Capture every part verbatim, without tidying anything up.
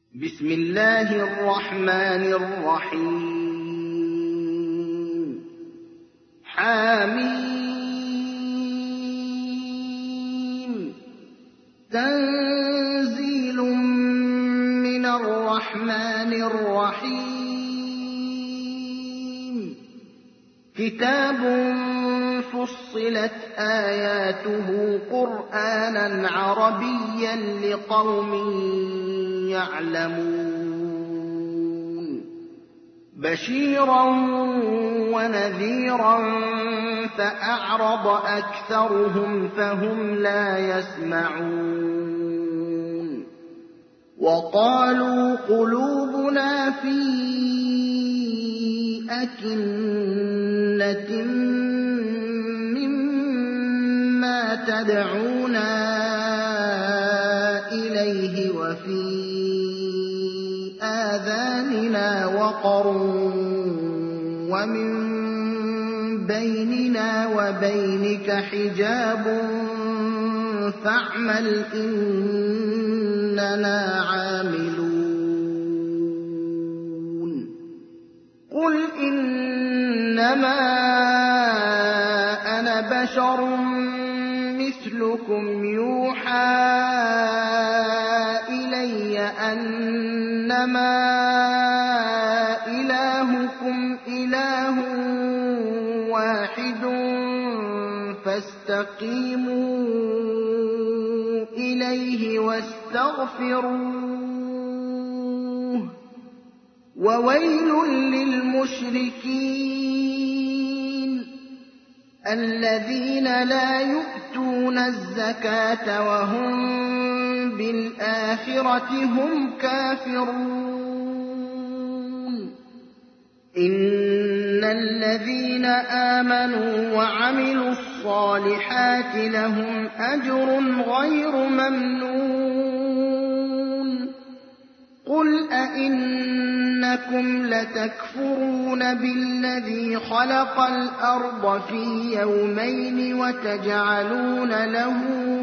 بسم الله الرحمن الرحيم حميم تنزيل من الرحمن الرحيم كتاب فصلت آياته قرآنا عربيا لقوم يعلمون بشيرا ونذيرا فأعرض أكثرهم فهم لا يسمعون وقالوا قلوبنا في أكنة مما تدعونا إليه وفي آذاننا وقر ومن بيننا وبينك حجاب فاعمل إننا عاملون قل إنما أنا بشر مثلكم يوحى إلي أنما إلهكم إله واحد فاستقيموا إليه واستغفروه وويل للمشركين الذين لا يؤتون الزكاة وهم بالآخرة هم كافرون إن الذين آمنوا وعملوا الصالحات لهم أجر غير ممنون قل أئنكم لتكفرون بالذي خلق الأرض في يومين وتجعلون له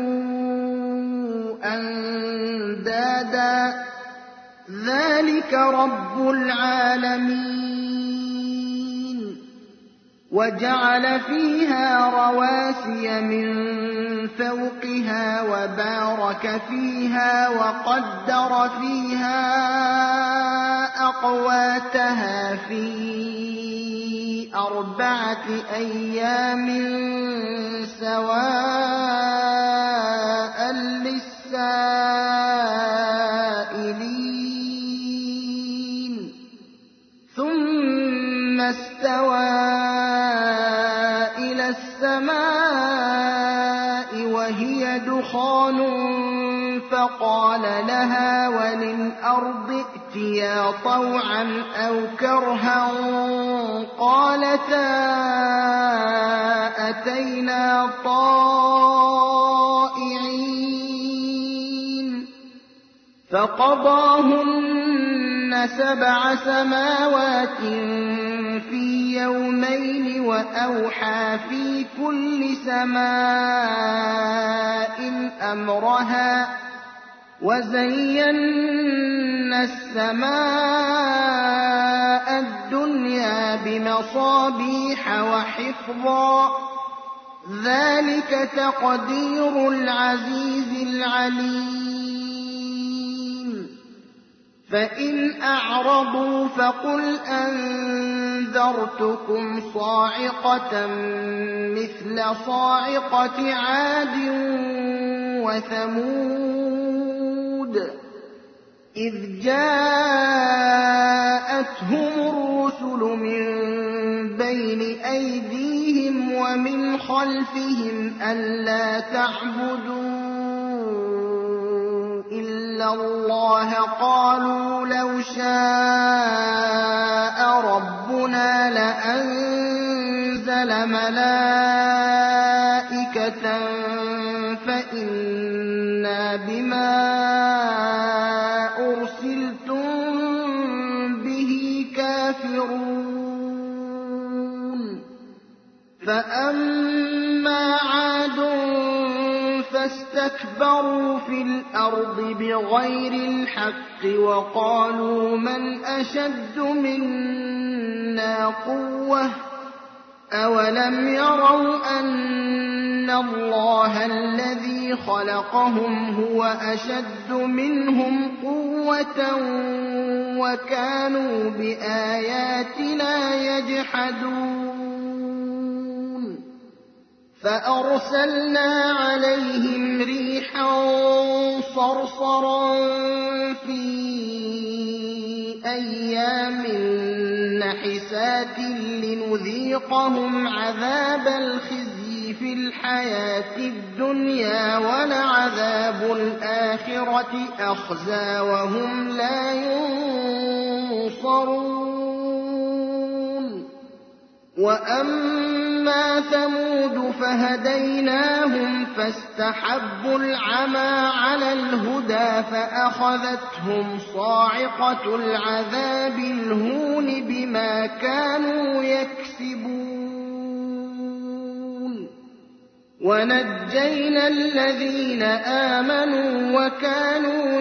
أندادا ذلك رب العالمين وجعل فيها رواسي من فوقها وبارك فيها وقدر فيها أقواتها في أربعة أيام سواء للسائلين ثم استوى إلى السماء وهي دخان فقال لها وللأرض ائتيا طوعا أو كرها قالتا أتينا طائعين فقضاهن سبع سماوات في يومين وأوحى في كل سماء أمرها وزينا السماء الدنيا بمصابيح وحفظا ذلك تقدير العزيز العليم فإن أعرضوا فقل أنذرتكم صاعقة مثل صاعقة عاد وثمود إذ جاءتهم الرسل من بين أيديهم ومن خلفهم ألا تعبدوا إلا الله قالوا لو شاء ربنا لأنزل ملائكة فإنا بما أرسلتم به كافرون فأما عاد فاستكبروا اسْتَكْبَرُوا فِي الْأَرْضِ بِغَيْرِ الْحَقِّ وَقَالُوا مَنْ أَشَدُّ مِنَّا قُوَّةً أَوَلَمْ يَرَوْا أَنَّ اللَّهَ الَّذِي خَلَقَهُمْ هُوَ أَشَدُّ مِنْهُمْ قُوَّةً وَكَانُوا بِآيَاتِنَا يَجْحَدُونَ فَأَرْسَلْنَا عَلَيْهِمْ رِيحًا صَرْصَرًا فِي أَيَّامٍ نَحِسَاتٍ لِنُذِيقَهُمْ عَذَابَ الْخِزْيِ فِي الْحَيَاةِ الدُّنْيَا وَلَعَذَابُ الْآخِرَةِ أَخْزَىٰ وَهُمْ لَا يُنصَرُونَ وَأَمَّا ثَمُودُ فَهَدَيْنَاهُمْ فَاسْتَحَبُّوا الْعَمَىٰ عَلَى الْهُدَىٰ فَأَخَذَتْهُمْ صَاعِقَةُ الْعَذَابِ الْهُونِ بِمَا كَانُوا يَكْسِبُونَ وَنَجَّيْنَا الَّذِينَ آمَنُوا وَكَانُوا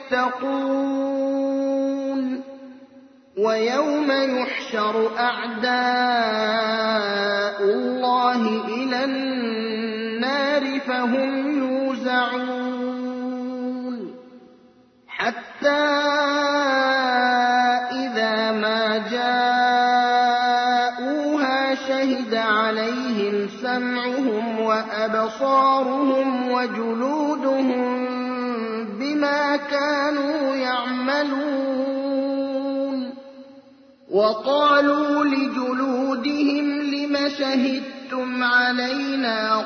يَتَّقُونَ وَيَوْمَ يُحْشَرُ أَعْدَاءُ اللَّهِ إِلَى النَّارِ فَهُمْ يُوزَعُونَ حَتَّىٰ إِذَا مَا جَاءُوهَا شَهِدَ عَلَيْهِمْ سَمْعُهُمْ وَأَبْصَارُهُمْ وَجُلُودُهُم بِمَا كَانُوا يَعْمَلُونَ وَقَالُوا لِجُلُودِهِمْ لِمَ شَهِدتُّمْ عَلَيْنَا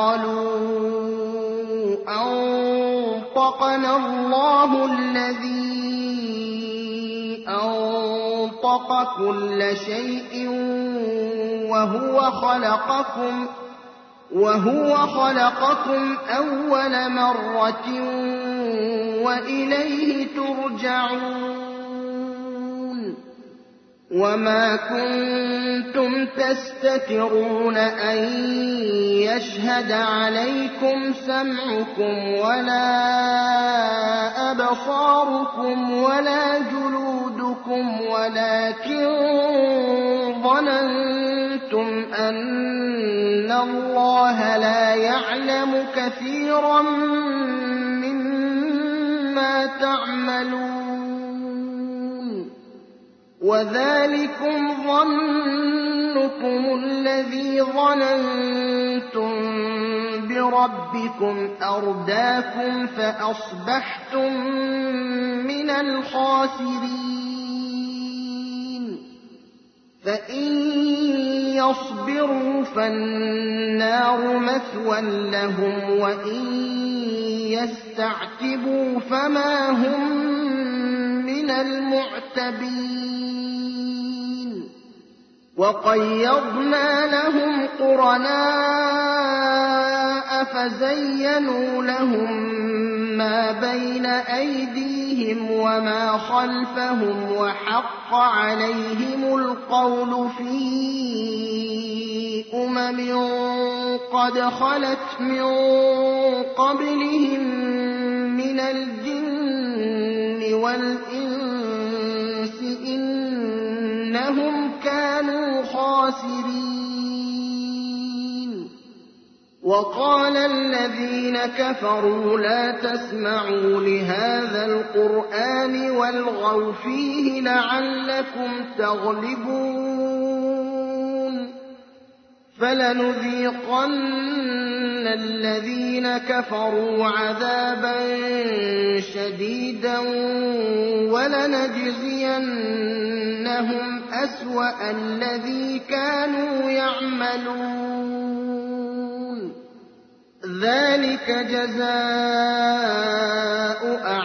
قَالُوا أَنطَقَنَا اللَّهُ الَّذِي أَنطَقَ كُلَّ شَيْءٍ وَهُوَ خَلَقَكُمْ وَهُوَ خَلَقَكُمْ أَوَّلَ مَرَّةٍ وَإِلَيْهِ تُرْجَعُونَ وَمَا كُنتُمْ تَسْتَتِرُونَ أَن يَشْهَدَ عَلَيْكُمْ سَمْعُكُمْ وَلَا أَبْصَارُكُمْ وَلَا جُلُودُكُمْ وَلَٰكِن ظَنَنتُمْ أَنَّ اللَّهَ لَا يَعْلَمُ كَثِيرًا مِّمَّا تَعْمَلُونَ وَذَٰلِكُمْ ظَنُّكُمُ الَّذِي ظَنَنتُم بِرَبِّكُمْ أَرْدَاكُمْ فَأَصْبَحْتُم مِّنَ الْخَاسِرِينَ فَإِن يَصْبِرُوا فَالنَّارُ مَثْوًى لَّهُمْ وَإِن يَسْتَعْتِبُوا فَمَا هُم مِّنَ الْمُعْتَبِينَ وَقَيَّضْنَا لَهُمْ قُرَنَاءَ فَزَيَّنُوا لَهُم مَّا بَيْنَ أَيْدِيهِمْ وَمَا خَلْفَهُمْ وَحَقَّ عَلَيْهِمُ الْقَوْلُ فِي أُمَمٍ قَدْ خَلَتْ مِن قَبْلِهِم مِّنَ الْجِنِّ وَالْإِنسِ إِنَّهُمْ كَانُوا خَاسِرِينَ وَقَالَ الَّذِينَ كَفَرُوا لَا تَسْمَعُوا لِهَٰذَا الْقُرْآنِ وَالْغَوْا فِيهِ لَعَلَّكُمْ تَغْلِبُونَ فَلَنُذِيقَنَّ الَّذِينَ كَفَرُوا عَذَابًا شَدِيدًا وَلَنَجْزِيَنَّهُمْ أَسْوَأَ الَّذِي كَانُوا يَعْمَلُونَ ذَٰلِكَ جَزَاءُ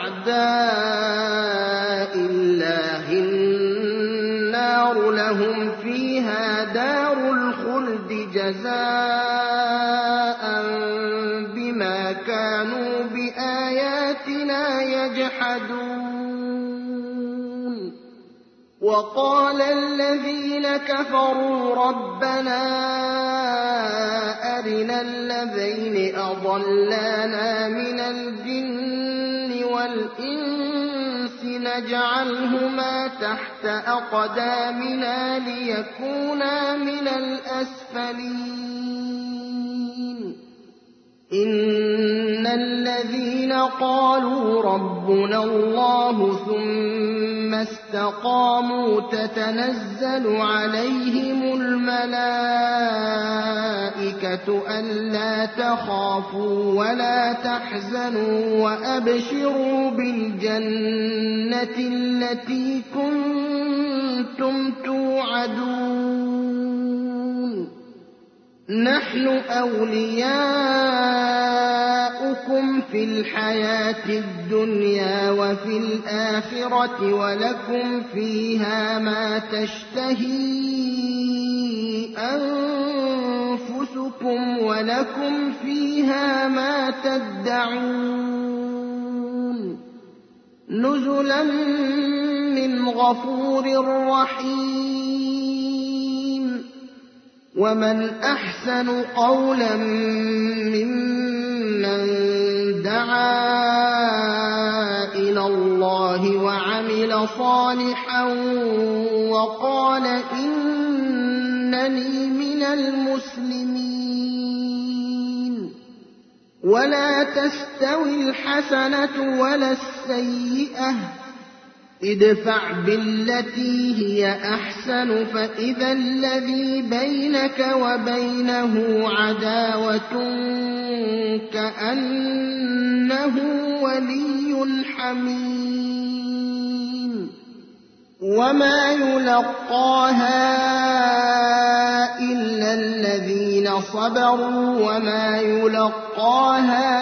أَعْدَاءِ اللَّهِ النَّارُ لَهُمْ فِيهَا دَارُ الْخُلْدِ جَزَاءً بِمَا كَانُوا بِآيَاتِنَا يَجْحَدُونَ وقال الذين كفروا ربنا أرنا الذين أضلانا من الجن والإنس نجعلهما تحت أقدامنا ليكونا من الأسفلين إن الذين قالوا ربنا الله ثم استقاموا تتنزل عليهم الملائكة ألا تخافوا ولا تحزنوا وأبشروا بالجنة التي كنتم توعدون نحن أولياؤكم في الحياة الدنيا وفي الآخرة ولكم فيها ما تشتهي أنفسكم ولكم فيها ما تدعون نزلا من غفور رحيم ومن أحسن قولا ممن دعا إلى الله وعمل صالحا وقال إنني من المسلمين ولا تستوي الحسنة ولا السيئة ادفع بالتي هي أحسن فإذا الذي بينك وبينه عداوة كأنه ولي حميم وما يلقاها إلا الذين صبروا وما يلقاها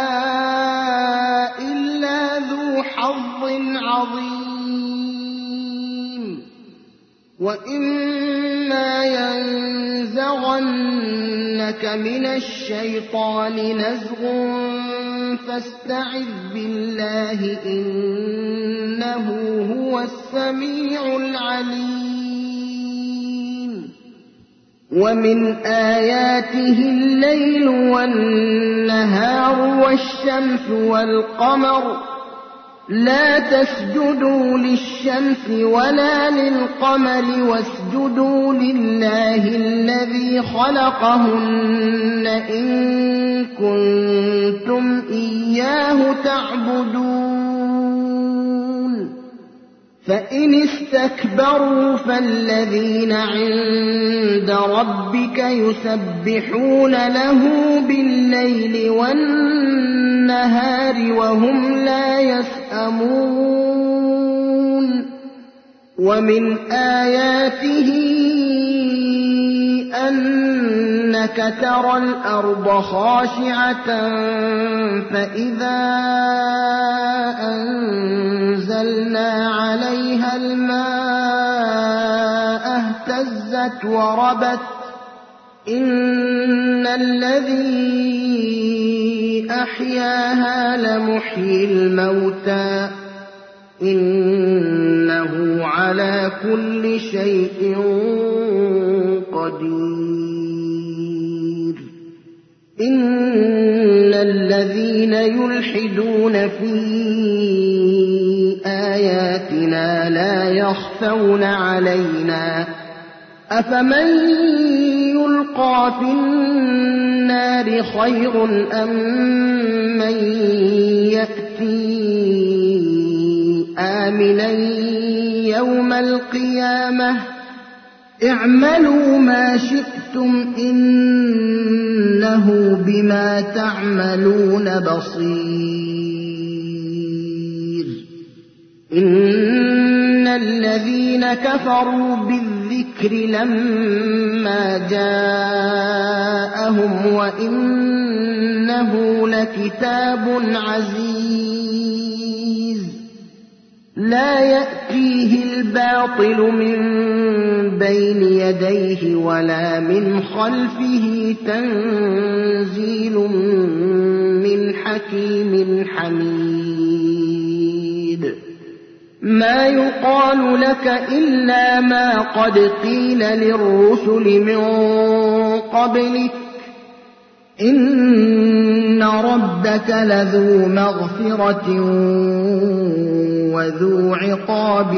إلا ذو حظ عظيم وإما ينزغنك من الشيطان نزغ فاستعذ بالله إنه هو السميع العليم ومن آياته الليل والنهار والشمس والقمر لا تسجدوا للشمس ولا للقمر واسجدوا لله الذي خلقهن إن كنتم إياه تعبدون فإن استكبروا فالذين عند ربك يسبحون له بالليل والنهار وهم لا يسأمون ومن آياته أنك ترى الأرض خاشعة فإذا أنزلنا عليها الماء اهتزت وربت إن الذي أحياها لمحيي الموتى إنه على كل شيء قدير إن الذين يلحدون في آياتنا لا يخفون علينا أفمن يلقى في النار خير أم من يأتي آمنا يوم القيامة اعملوا ما شئتم إنه بما تعملون بصير إن الذين كفروا بالذكر لما جاءهم وإنه لكتاب عزيز لا يأتيه الباطل من بين يديه ولا من خلفه تنزيل من حكيم حميد ما يقال لك إلا ما قد قيل للرسل من قبلك إن ربك لذو مغفرة وذو عقاب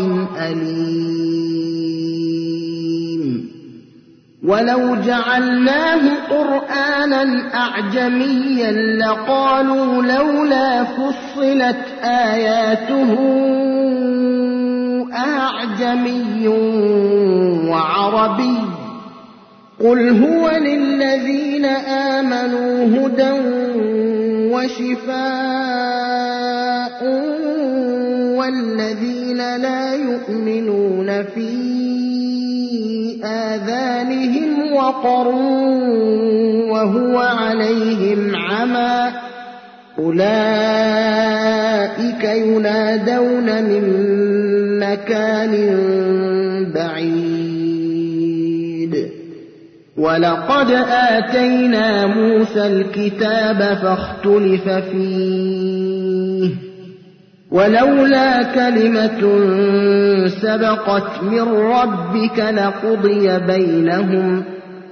أليم ولو جعلناه قرآنا أعجميا لقالوا لولا فصلت آياته أعجمي وعربي قل هو للذين آمنوا هدى وشفاء والذين لا يؤمنون في آذانهم وقر وهو عليهم عمى أولئك ينادون من مكان بعيد ولقد آتينا موسى الكتاب فاختلف فيه ولولا كلمة سبقت من ربك لقضي بينهم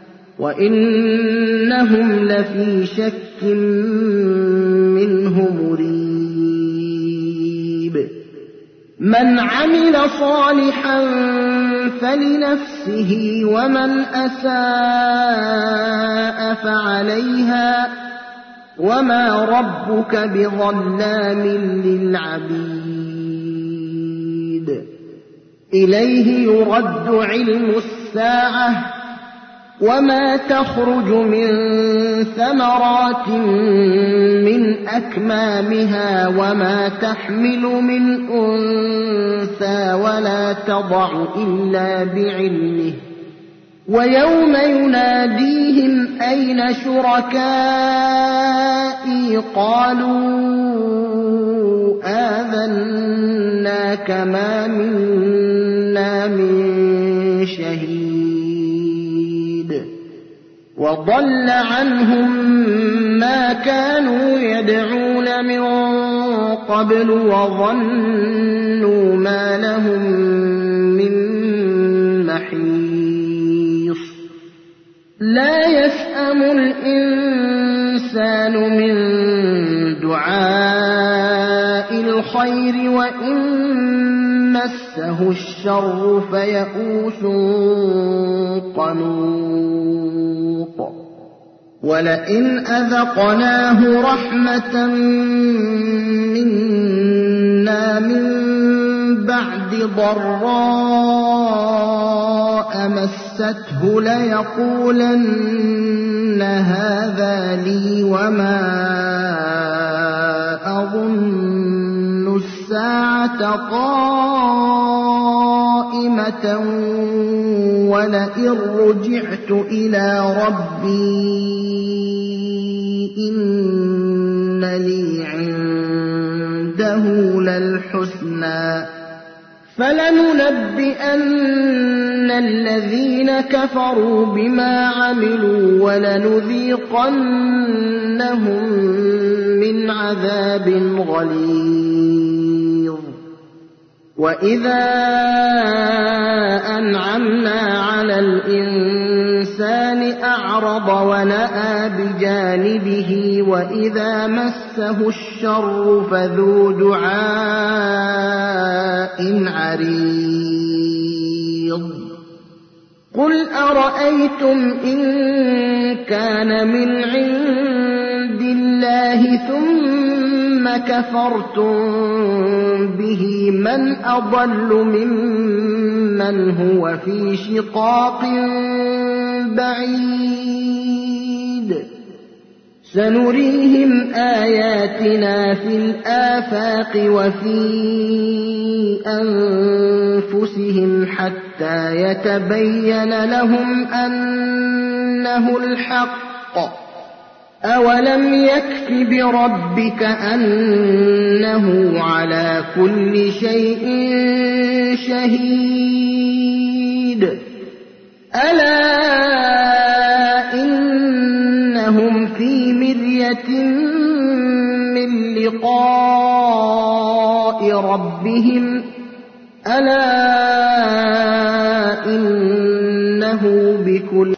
وإنهم لفي شك منه مريب من عمل صالحا فلنفسه ومن أساء فعليها وما ربك بظلام للعبيد إليه يرد علم الساعة وما تخرج من ثمرات من أكمامها وما تحمل من أنثى ولا تضع إلا بعلمه ويوم يناديهم أين شركائي قالوا آذناك ما منا من شهيد وضل عنهم ما كانوا يدعون من قبل وظنوا ما لهم من محيص لا يسأم الإنسان من دعاء الخير وإن مسه الشر فيئوس قنوط ولئن أذقناه رحمة منا من بعد ضراء مسته ليقولن هذا لي وما أظن الساعة قائمة ولئن رجعت إلى ربي إن لي عنده للحسنى فلننبئن الذين كفروا بما عملوا ولنذيقنهم من عذاب غليظ وإذا أنعمنا على الإنسان أعرض ونأى بجانبه وإذا مسه الشر فذو دعاء عريض قل أرأيتم إن كان من عند الله ثم كفرتم به من أضل ممن هو في شقاق بعيد سنريهم آياتنا في الآفاق وفي أنفسهم حتى يتبين لهم أنه الحق أولم يكف بربك أنه على كل شيء شهيد ألا إنهم في مرية من لقاء ربهم ألا إنه بكل